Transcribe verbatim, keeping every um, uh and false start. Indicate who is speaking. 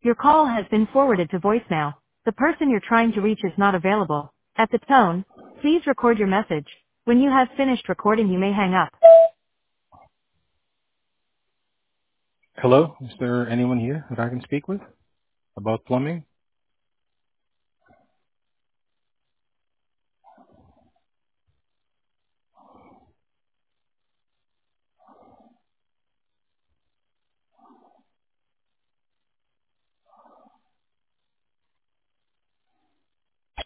Speaker 1: Your call has been forwarded to voicemail. The person you're trying to reach is not available. At the tone, please record your message. When you have finished recording, you may hang up.
Speaker 2: Hello, is there anyone here that I can speak with about plumbing?